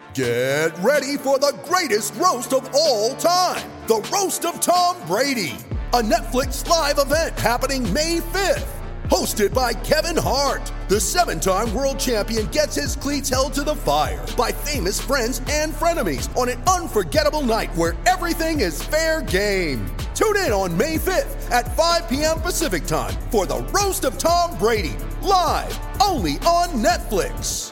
Get ready for the greatest roast of all time, the Roast of Tom Brady, a Netflix live event happening May 5th. Hosted by Kevin Hart, the 7-time world champion gets his cleats held to the fire by famous friends and frenemies on an unforgettable night where everything is fair game. Tune in on May 5th at 5 p.m. Pacific time for the Roast of Tom Brady, live only on Netflix.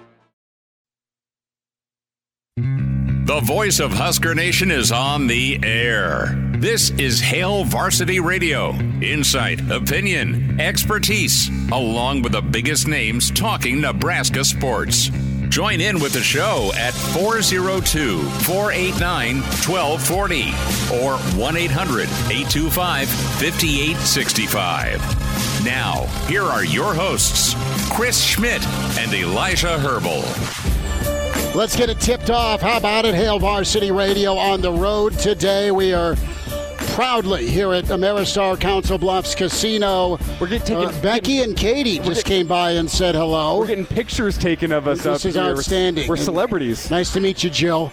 The voice of Husker Nation is on the air. This is Hail Varsity Radio. Insight, opinion, expertise, along with the biggest names talking Nebraska sports. Join in with the show at 402-489-1240 or 1-800-825-5865. Now, here are your hosts, Chris Schmidt and Elijah Herbal. Let's get it tipped off. How about it? Hail Varsity Radio on the road today. We are proudly here at Ameristar Council Bluffs Casino. We're Becky and Katie just came by and said hello. We're getting pictures taken of us up here. This is outstanding. We're celebrities. Nice to meet you, Jill.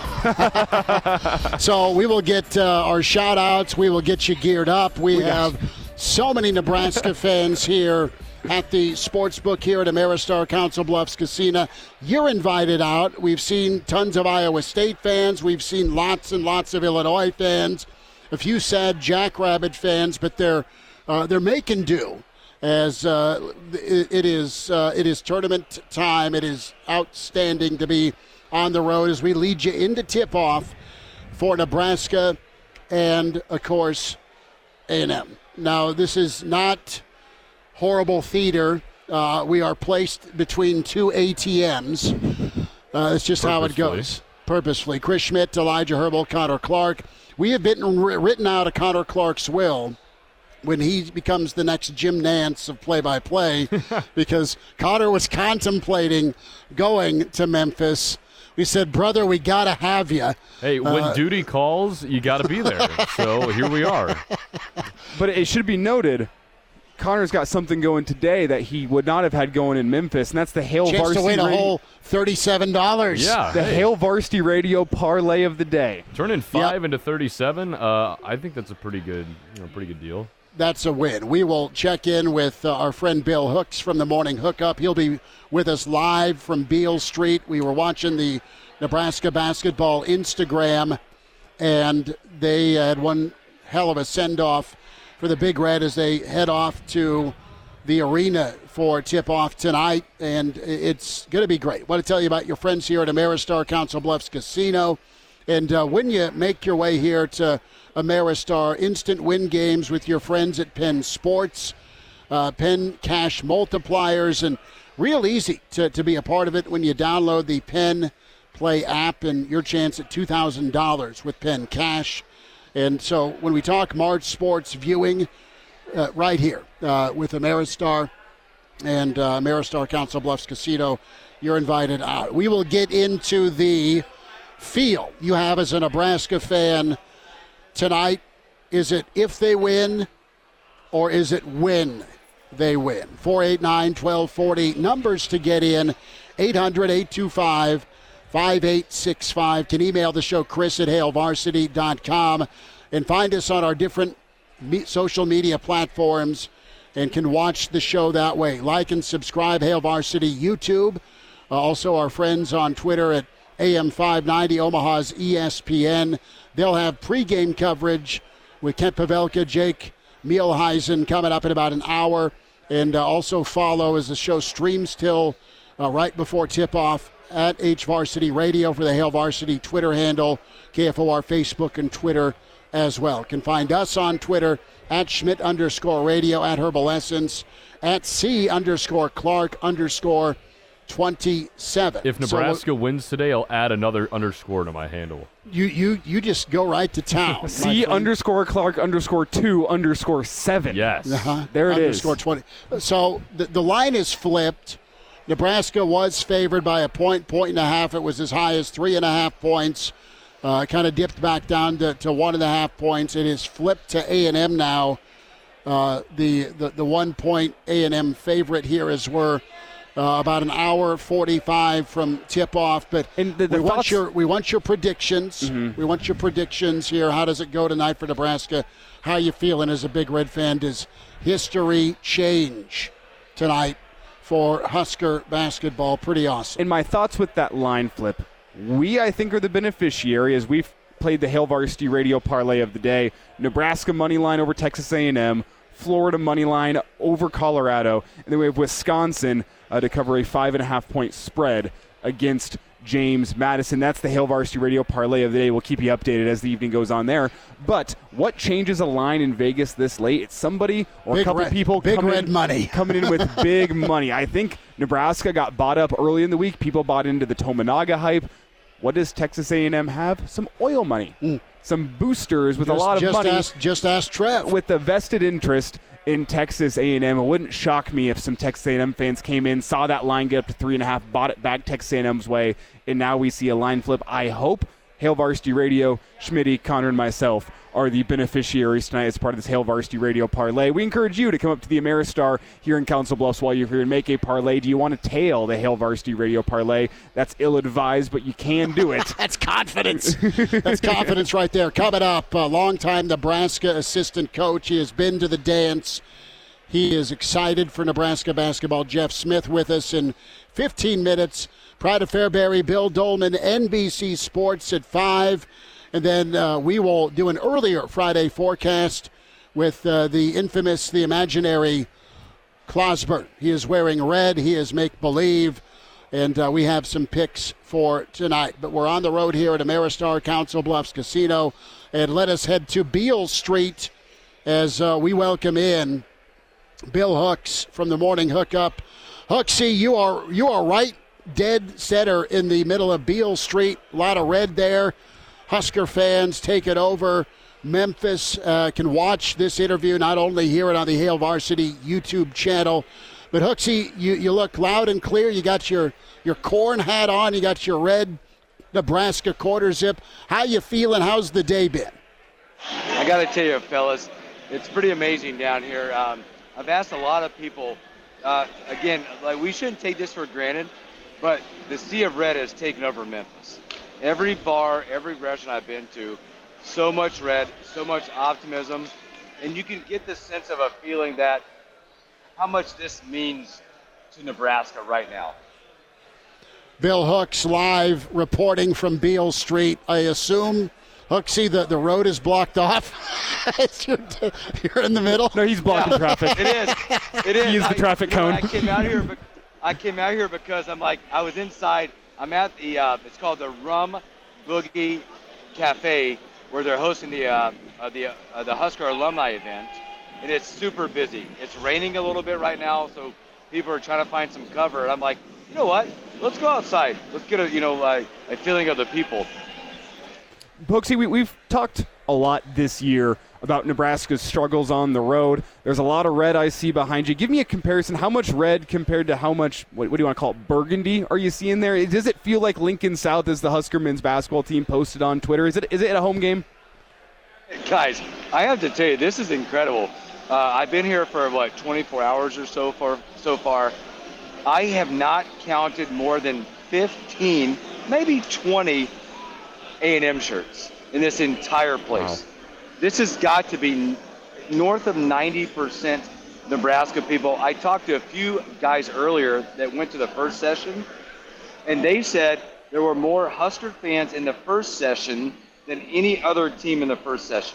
So we will get our shout-outs. We will get you geared up. We have so many Nebraska fans here at the sports book here at Ameristar Council Bluffs Casino. You're invited out. We've seen tons of Iowa State fans. We've seen lots and lots of Illinois fans. A few sad Jackrabbit fans, but they're making do as it is tournament time. It is outstanding to be on the road as we lead you into tip-off for Nebraska and, of course, A&M. Now, this is not horrible theater. We are placed between two ATMs. It's just how it goes. Purposefully. Chris Schmidt, Elijah Herbal, Connor Clark. We have been written out of Connor Clark's will when he becomes the next Jim Nantz of play-by-play because Connor was contemplating going to Memphis. We said, brother, we got to have you. Hey, when duty calls, you got to be there. So here we are. But it should be noted, Connor's got something going today that he would not have had going in Memphis, and that's the Hail Chance Varsity to win a Radio. whole $37. Yeah. The Hail Varsity Radio parlay of the day. Turning 5 into 37, I think that's a pretty good deal. That's a win. We will check in with our friend Bill Hooks from the Morning Hookup. He'll be with us live from Beale Street. We were watching the Nebraska basketball Instagram, and they had one hell of a send-off for the Big Red as they head off to the arena for tip-off tonight, and it's going to be great. I want to tell you about your friends here at Ameristar Council Bluffs Casino, and when you make your way here to Ameristar, instant win games with your friends at Penn Sports, Penn Cash Multipliers, and real easy to be a part of it when you download the Penn Play app and your chance at $2,000 with Penn Cash. And so when we talk March sports viewing, right here with Ameristar and Ameristar Council Bluffs Casino, you're invited out. We will get into the feel you have as a Nebraska fan tonight. Is it if they win or is it when they win? 489-1240. Numbers to get in, 800-825-5865. Can email the show, chris@hailvarsity.com, and find us on our different social media platforms and can watch the show that way. Like and subscribe, Hail Varsity YouTube. Also our friends on Twitter at AM590, Omaha's ESPN. They'll have pregame coverage with Kent Pavelka, Jake Mielheisen coming up in about an hour. And also follow as the show streams till right before tip-off at HVarsity Radio for the Hail Varsity Twitter handle, KFOR Facebook and Twitter as well. Can find us on Twitter at Schmidt_radio, at Herbal Essence, at C_Clark_27. If Nebraska wins today, I'll add another underscore to my handle. You just go right to town. C_Clark_2_7. Yes. There it is. _20. So the line is flipped. Nebraska was favored by a point and a half. It was as high as 3.5 points. Kind of dipped back down to 1.5 points. It is flipped to A&M now. The 1 point A&M favorite here as we're about an hour 45 from tip-off. But And we want your predictions. Mm-hmm. We want your predictions here. How does it go tonight for Nebraska? How you feeling as a Big Red fan? Does history change tonight for Husker basketball? Pretty awesome. And my thoughts with that line flip, I think, are the beneficiary as we've played the Hail Varsity Radio parlay of the day. Nebraska money line over Texas A&M, Florida money line over Colorado, and then we have Wisconsin to cover a 5.5-point spread against James Madison. That's the Hail Varsity Radio parlay of the day. We'll keep you updated as the evening goes on there. But what changes a line in Vegas this late? It's somebody or a couple people coming in with big money. I think Nebraska got bought up early in the week. People bought into the Tominaga hype. What does Texas A&M have? Some oil money. Some boosters with a lot of money. Just ask Trev. With the vested interest in Texas A&M. It wouldn't shock me if some Texas A&M fans came in, saw that line get up to 3.5, bought it back Texas A&M's way, and now we see a line flip. I hope Hail Varsity Radio, Schmitty, Connor, and myself are the beneficiaries tonight as part of this Hail Varsity Radio parlay. We encourage you to come up to the Ameristar here in Council Bluffs while you're here and make a parlay. Do you want to tail the Hail Varsity Radio parlay? That's ill-advised, but you can do it. That's confidence. That's confidence right there. Coming up, a longtime Nebraska assistant coach. He has been to the dance. He is excited for Nebraska basketball. Jeff Smith with us in 15 minutes. Pride of Fairbury, Bill Dolman, NBC Sports at 5. And then we will do an earlier Friday forecast with the infamous, the imaginary Clausburn. He is wearing red. He is make-believe. And we have some picks for tonight. But we're on the road here at Ameristar Council Bluffs Casino. And let us head to Beale Street as we welcome in Bill Hooks from the Morning Hookup. Hooksy, you are right dead center in the middle of Beale Street. A lot of red there. Husker fans take it over. Memphis can watch this interview, not only hear it on the Hail Varsity YouTube channel, but Hooksy, you look loud and clear. You got your corn hat on. You got your red Nebraska quarter zip. How you feeling? How's the day been? I got to tell you, fellas, it's pretty amazing down here. I've asked a lot of people, again, like we shouldn't take this for granted, but the sea of red has taken over Memphis. Every bar, every restaurant I've been to, so much red, so much optimism, and you can get the sense of a feeling that how much this means to Nebraska right now. Bill Hooks live reporting from Beale Street. I assume, Hooksy, the road is blocked off. You're in the middle. No, he's blocking traffic. It is. He is the traffic cone. I came out here because I was inside. I'm at the it's called the Rum Boogie Cafe, where they're hosting the Husker alumni event, and it's super busy. It's raining a little bit right now, so people are trying to find some cover. And I'm like, you know what? Let's go outside. Let's get a feeling of the people. Pokesy, we've talked a lot this year about Nebraska's struggles on the road. There's a lot of red I see behind you. Give me a comparison. How much red compared to how much, what do you want to call it, burgundy are you seeing there? Does it feel like Lincoln South as the Husker men's basketball team posted on Twitter? Is it a home game? Guys, I have to tell you, this is incredible. I've been here for, 24 hours or so far. I have not counted more than 15, maybe 20 A&M shirts in this entire place. Wow. This has got to be north of 90% Nebraska people. I talked to a few guys earlier that went to the first session, and they said there were more Husker fans in the first session than any other team in the first session.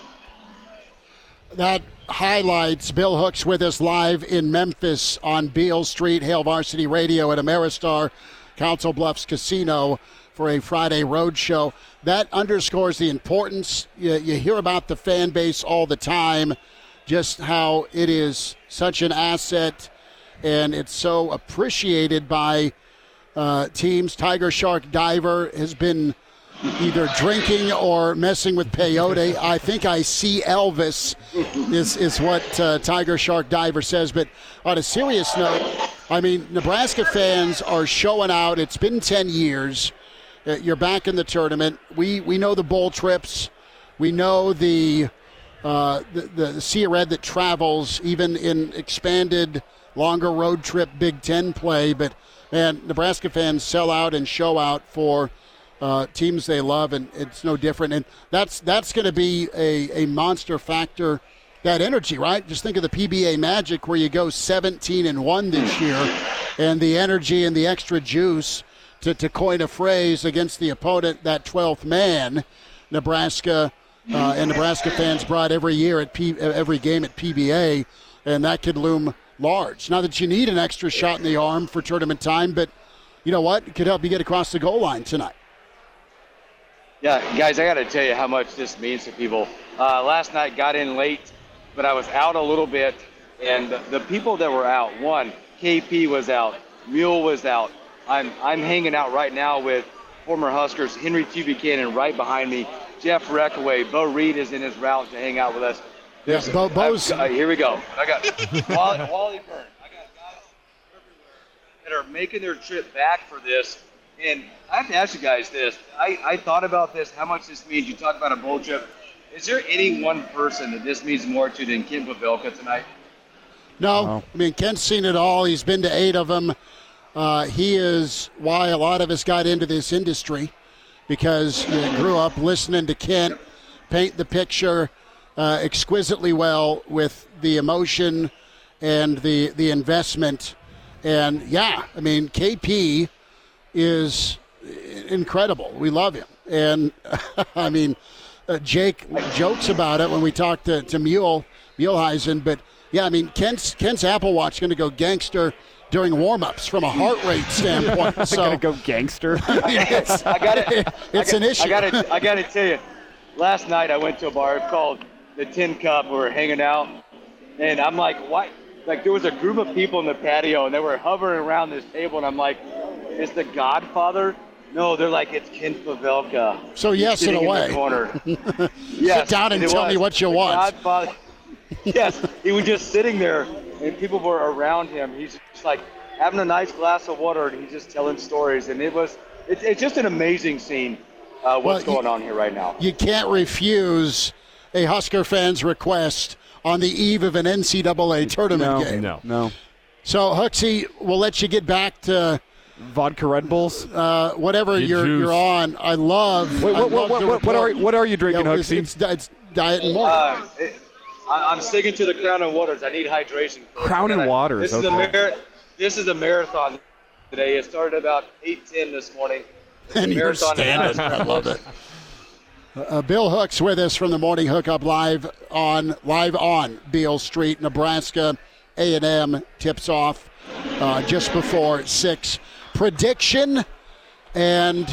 That highlights Bill Hooks with us live in Memphis on Beale Street, Hail Varsity Radio at Ameristar Council Bluffs Casino for a Friday road show. That underscores the importance. You hear about the fan base all the time, just how it is such an asset, and it's so appreciated by teams. Tiger Shark Diver has been either drinking or messing with peyote. I think I see Elvis is what Tiger Shark Diver says. But on a serious note, I mean, Nebraska fans are showing out. It's been 10 years. You're back in the tournament. We know the bowl trips. We know the sea of red that travels even in expanded longer road trip Big Ten play. But, man, Nebraska fans sell out and show out for teams they love, and it's no different. And that's going to be a monster factor, that energy, right? Just think of the PBA Magic where you go 17-1 this year, and the energy and the extra juice, to coin a phrase, against the opponent, that 12th man, Nebraska and Nebraska fans brought every year at every game at PBA, and that could loom large. Not that you need an extra shot in the arm for tournament time, but you know what? It could help you get across the goal line tonight. Yeah, guys, I got to tell you how much this means to people. Last night got in late, but I was out a little bit, and the people that were out, one, KP was out, Mule was out. I'm hanging out right now with former Huskers, Henry T. Buchanan right behind me, Jeff Reckaway, Bo Reed is in his route to hang out with us. Yes, Bo's. Here we go. I got Wally Burn. I got guys everywhere that are making their trip back for this. And I have to ask you guys this. I thought about this, how much this means. You talk about a bowl trip. Is there any one person that this means more to than Kent Pavelka tonight? No. I mean, Kent's seen it all. He's been to 8 of them. He is why a lot of us got into this industry, because you grew up listening to Kent paint the picture exquisitely well with the emotion and the investment. And, yeah, I mean, KP is incredible. We love him. And, I mean, Jake jokes about it when we talk to Muleheisen. But, yeah, I mean, Kent's Apple Watch going to go gangster during warm-ups from a heart rate standpoint. So going to go gangster. It's an issue. I got to tell you, last night I went to a bar called the Tin Cup. We were hanging out, and I'm like, why? Like, there was a group of people in the patio, and they were hovering around this table, and I'm like, is the Godfather? No, they're like, it's Kent Pavelka. So, yes, in a way. In the corner. Yes, sit down and tell me what you want. Godfather. Yes, he was just sitting there, and people were around him. He's just like having a nice glass of water, and he's just telling stories. And it's just an amazing scene, what's going on here right now. You can't refuse a Husker fan's request on the eve of an NCAA tournament game. No. So, Huxley, we'll let you get back to vodka Red Bulls, whatever you're on. I love. What are you drinking, Huxley? It's Diet and Water. I'm sticking to the Crown and Waters. I need hydration. Crown and Waters. This is a marathon today. It started about 8:10 this morning. And you're standing. I love it. Bill Hooks with us from the Morning Hookup live on Beale Street, Nebraska. A&M tips off just before 6. Prediction and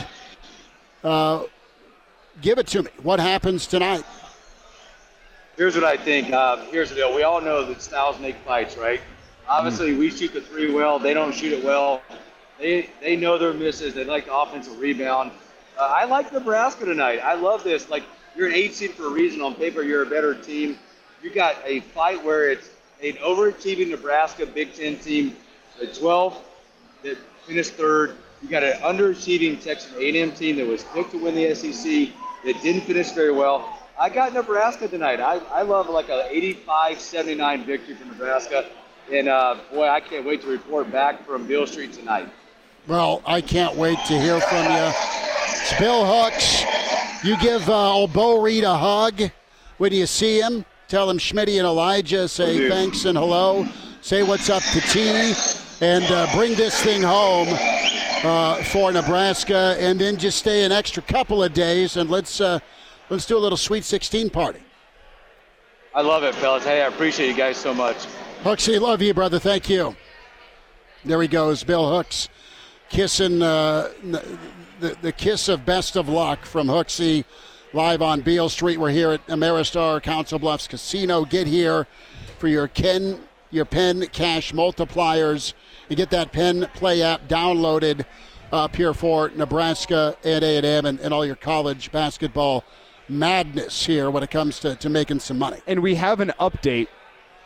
give it to me. What happens tonight? Here's what I think. Here's the deal. We all know that styles make fights, right? Obviously, we shoot the 3 well. They don't shoot it well. They know their misses. They like the offensive rebound. I like Nebraska tonight. I love this. Like, you're an 8 seed for a reason. On paper, you're a better team. You got a fight where it's an overachieving Nebraska Big Ten team, the 12th that finished 3rd. You got an underachieving Texas A&M team that was picked to win the SEC that didn't finish very well. I got Nebraska tonight. I love like a 85-79 victory for Nebraska. And, boy, I can't wait to report back from Beale Street tonight. Well, I can't wait to hear from you. It's Bill Hooks. You give old Bo Reed a hug when you see him. Tell him Schmitty and Elijah say thanks and hello. Say what's up to T. And bring this thing home for Nebraska. And then just stay an extra couple of days and let's do a little Sweet 16 party. I love it, fellas. Hey, I appreciate you guys so much. Hooksy, love you, brother. Thank you. There he goes, Bill Hooks, kissing the kiss of best of luck from Hooksy live on Beale Street. We're here at Ameristar Council Bluffs Casino. Get here for your Penn Cash multipliers. You get that Penn Play app downloaded up here for Nebraska and A&M and all your college basketball madness here when it comes to making some money. And we have an update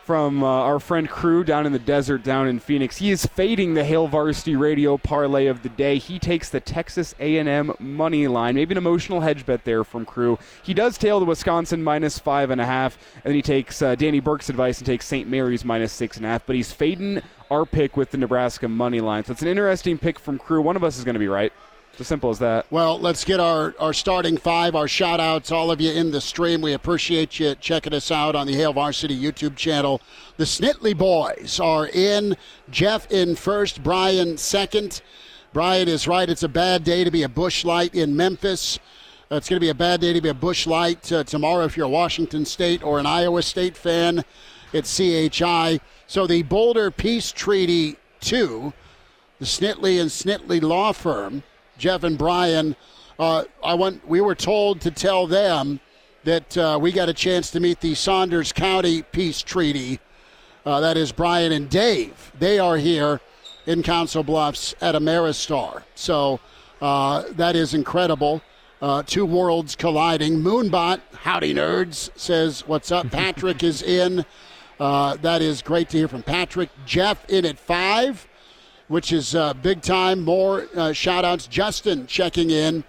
from our friend Crew down in the desert down in Phoenix. He is fading the Hail Varsity Radio parlay of the day. He takes the Texas A&M money line. Maybe an emotional hedge bet there from Crew. He does tail the Wisconsin -5.5, and then he takes Danny Burke's advice and takes St. Mary's -6.5, but he's fading our pick with the Nebraska money line. So it's an interesting pick from Crew. One of us is going to be right. It's as simple as that. Well, let's get our starting five, our shout-outs, all of you in the stream. We appreciate you checking us out on the Hail Varsity YouTube channel. The Snitley boys are in. Jeff in first, Brian second. Brian is right. It's a bad day to be a Busch Light in Memphis. It's going to be a bad day to be a Busch Light tomorrow if you're a Washington State or an Iowa State fan at CHI. So the Boulder Peace Treaty 2, the Snitley and Snitley Law Firm, Jeff and Brian, we were told to tell them that we got a chance to meet the Saunders County Peace Treaty. That is Brian and Dave. They are here in Council Bluffs at Ameristar. So that is incredible. Two worlds colliding. Moonbot, howdy nerds, says, what's up? Patrick is in. That is great to hear from Patrick. Jeff in at 5. Which is big time. More shout-outs. Justin checking in.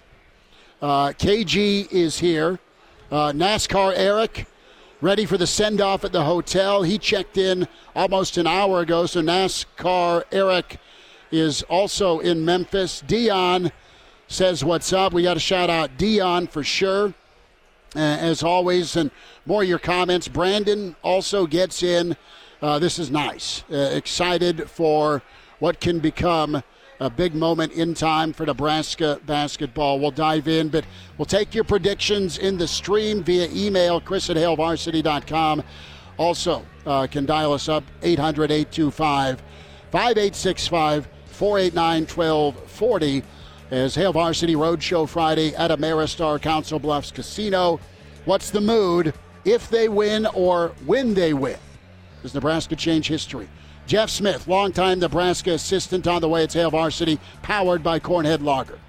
KG is here. NASCAR Eric, ready for the send-off at the hotel. He checked in almost an hour ago, so NASCAR Eric is also in Memphis. Dion says, what's up? We got to shout out Dion for sure, as always. And more of your comments. Brandon also gets in. This is nice. Excited for what can become a big moment in time for Nebraska basketball. We'll dive in, but we'll take your predictions in the stream via email, chris@hailvarsity.com. Also, can dial us up, 800-825-5865, 489-1240, as Hail Varsity Roadshow Friday at Ameristar Council Bluffs Casino. What's the mood if they win or when they win? Does Nebraska change history? Jeff Smith, longtime Nebraska assistant on the way. It's Hail Varsity, powered by Cornhead Lager.